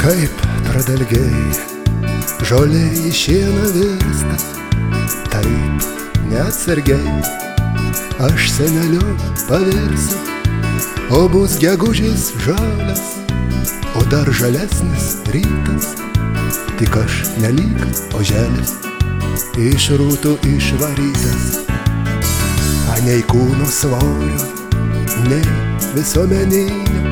Kaip pradalgiai žolė į šieną virsta, taip neatsargiai aš seneliu pavirsiu. O bus gegužės žalias, o dar žalesnis rytas, tik aš nelyg oželis iš rūtų išvarytas. Nei kūno svorio, nei visuomeninio,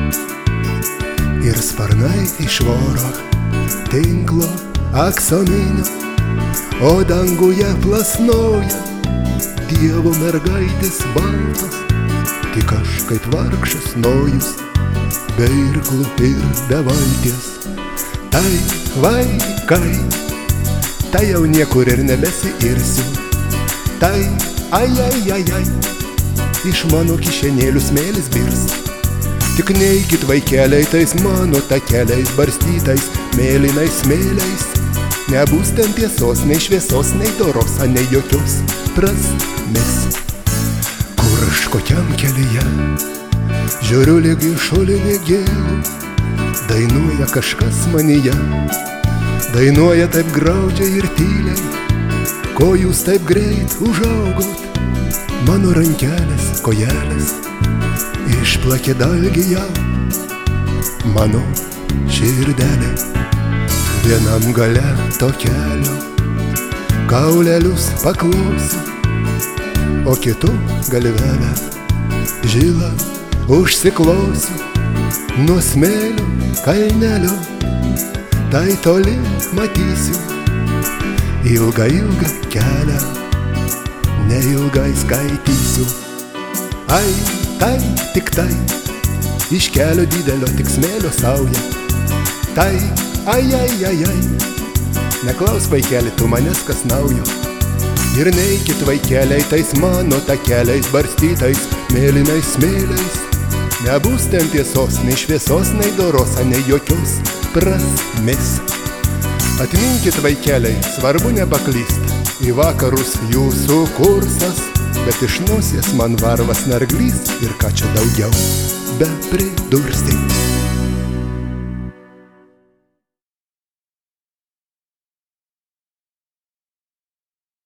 ir sparnai iš voro tinklo aksominio, o danguje plasnoja Dievo mergaitės baltos, tik aš kaip vargšas nojus, be irklų ir be valties. Tai vaikai, tai jau niekur ir nebesiirsiu, tai ai, iš mano kišenėlių smėlis birs. Tik neikit vaikeliai tais mano takeliais barstytais mėlynais smėliais, nebus ten tiesos, nei šviesos, nei doros, nei jokios prasmės. Kur aš kokiam kelyje žiūriu lygi šulinį gėlų, dainuoja kažkas manyje, dainuoja taip graudžiai ir tyliai. Ko jūs taip greit užaugot, mano rankelės, kojelės išplakė dalgyje, mano širdelė vienam gale to kelio kaulelius paklosiu, o kitu galvelę žilą užsiklosiu. Nuo smėlio kalnelio tai toli matysiu ilgą kelią, neilgai skaitysiu. Ai, tai, tik tai, iš kelio didelio tik smėlio sauja. Tai, ai, neklaus vaikeli, tu manęs kas naujo. Ir neikit vaikeliai tais mano takeliais barstytais mėlynais smėliais, nebus ten tiesos, nei šviesos, nei doros, nei jokios prasmės. Atminkit vaikeliai, svarbu nepaklyst, į vakarus jūsų kursas, bet iš nosies man varvas narglys ir ką čia daugiau be pridursi.